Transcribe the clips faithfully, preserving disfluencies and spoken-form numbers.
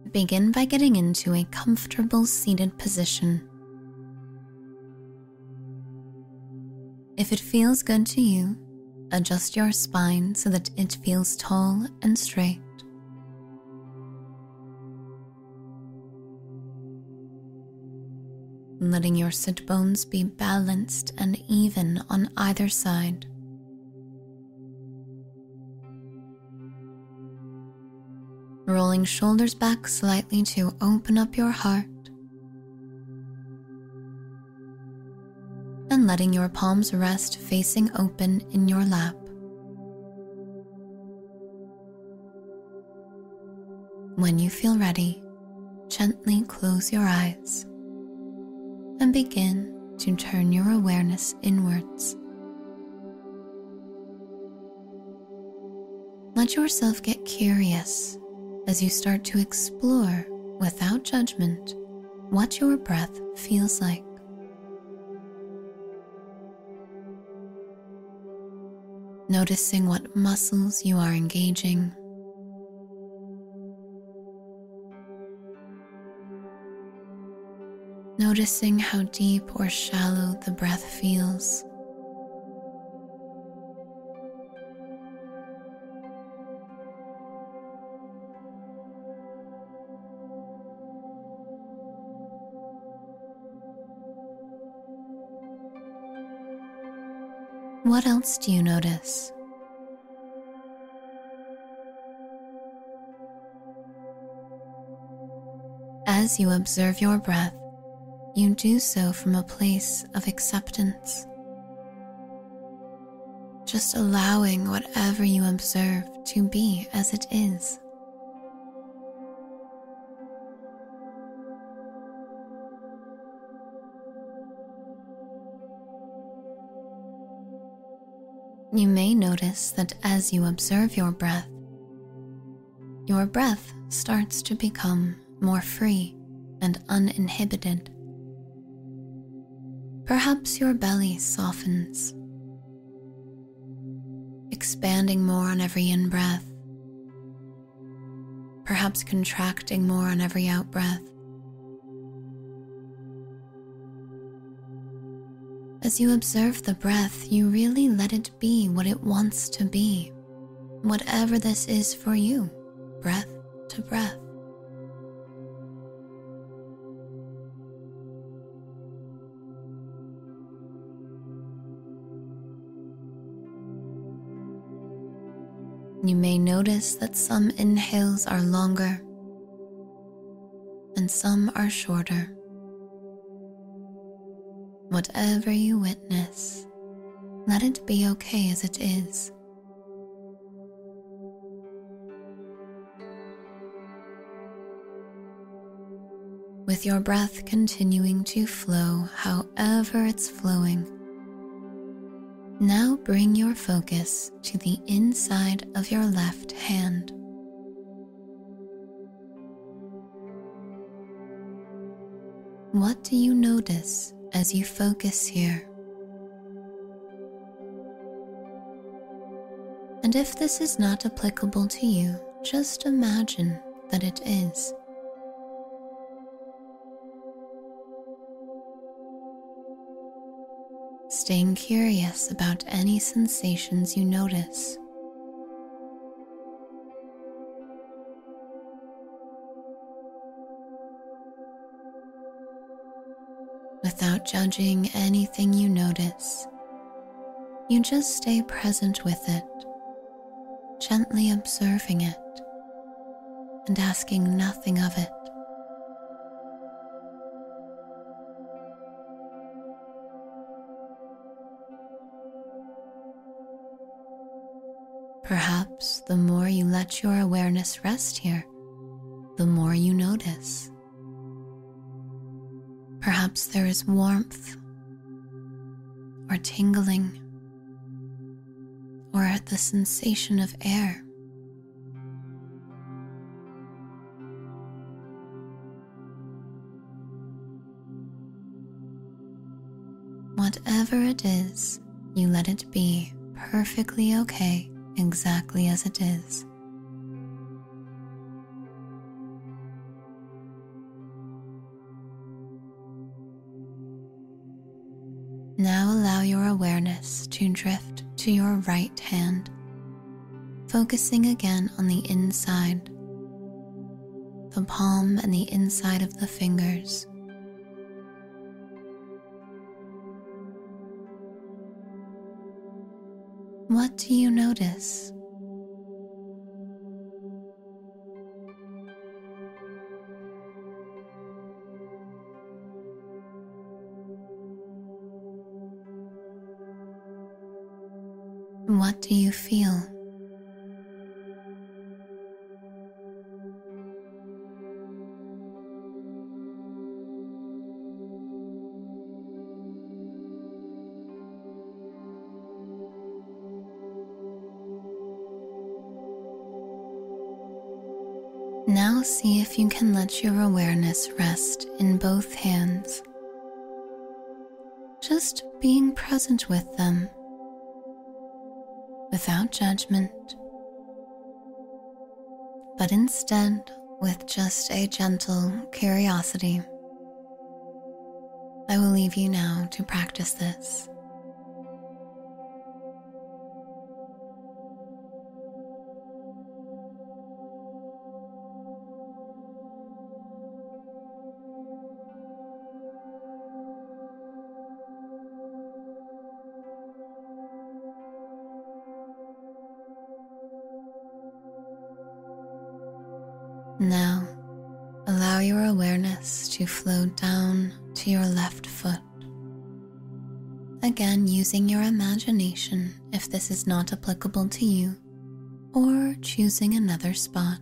Begin by getting into a comfortable seated position. If it feels good to you, adjust your spine so that it feels tall and straight. Letting your sit bones be balanced and even on either side. Rolling shoulders back slightly to open up your heart. And letting your palms rest facing open in your lap. When you feel ready, gently close your eyes and begin to turn your awareness inwards. Let yourself get curious as you start to explore, without judgment, what your breath feels like. Noticing what muscles you are engaging. Noticing how deep or shallow the breath feels. What else do you notice? As you observe your breath, you do so from a place of acceptance, just allowing whatever you observe to be as it is. You may notice that as you observe your breath, your breath starts to become more free and uninhibited. Perhaps your belly softens, expanding more on every in-breath, perhaps contracting more on every out-breath. As you observe the breath, you really let it be what it wants to be, whatever this is for you, breath to breath. You may notice that some inhales are longer and some are shorter. Whatever you witness, let it be okay as it is. With your breath continuing to flow however it's flowing, now bring your focus to the inside of your left hand. What do you notice as you focus here? And if this is not applicable to you, just imagine that it is. Staying curious about any sensations you notice. Without judging anything you notice, you just stay present with it, gently observing it and asking nothing of it. Perhaps the more you let your awareness rest here, the more you notice. Perhaps there is warmth or tingling or the sensation of air. Whatever it is, you let it be perfectly okay exactly as it is. Now allow your awareness to drift to your right hand, focusing again on the inside, the palm and the inside of the fingers. What do you notice? What do you feel? Now see if you can let your awareness rest in both hands, just being present with them, without judgment, but instead with just a gentle curiosity. I will leave you now to practice this. Now, allow your awareness to flow down to your left foot. Again, using your imagination if this is not applicable to you, or choosing another spot.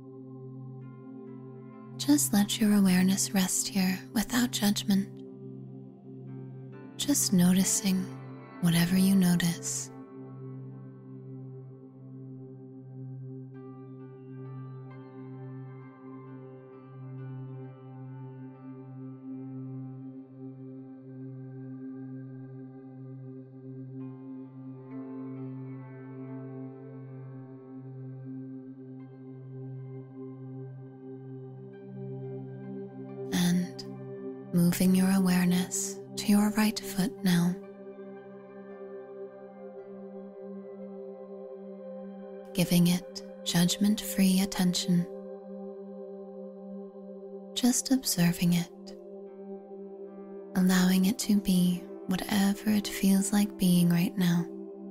Just let your awareness rest here without judgment. Just noticing whatever you notice. Moving your awareness to your right foot now. Giving it judgment-free attention. Just observing it. Allowing it to be whatever it feels like being right now.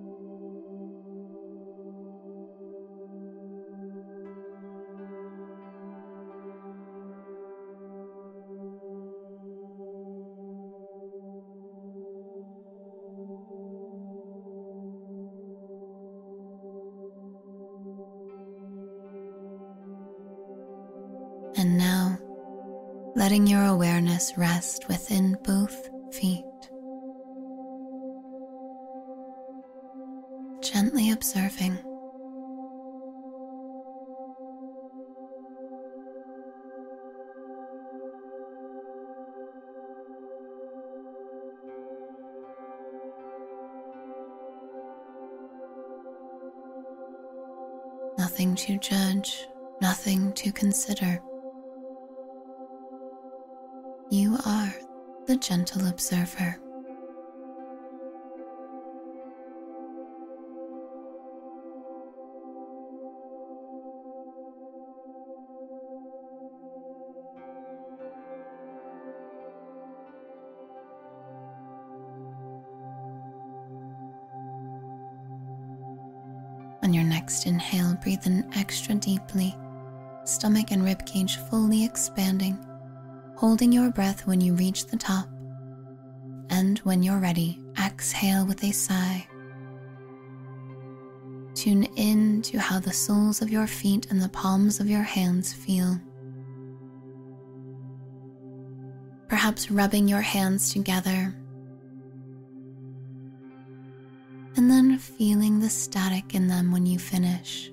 And now, letting your awareness rest within both feet. Gently observing. Nothing to judge, nothing to consider. You are the gentle observer. On your next inhale, breathe in extra deeply, stomach and ribcage fully expanding, holding your breath when you reach the top. And when you're ready, exhale with a sigh. Tune in to how the soles of your feet and the palms of your hands feel. Perhaps rubbing your hands together, and then feeling the static in them when you finish.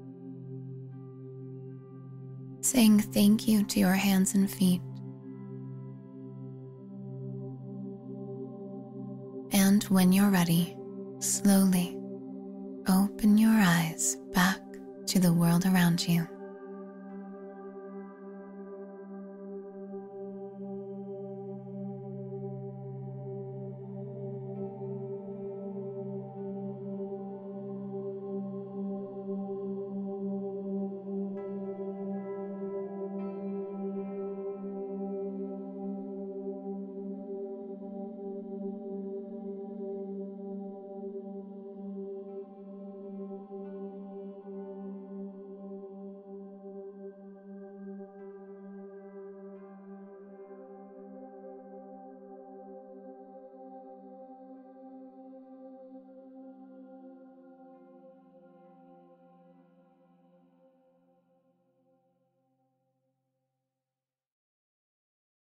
Saying thank you to your hands and feet. And when you're ready, slowly open your eyes back to the world around you.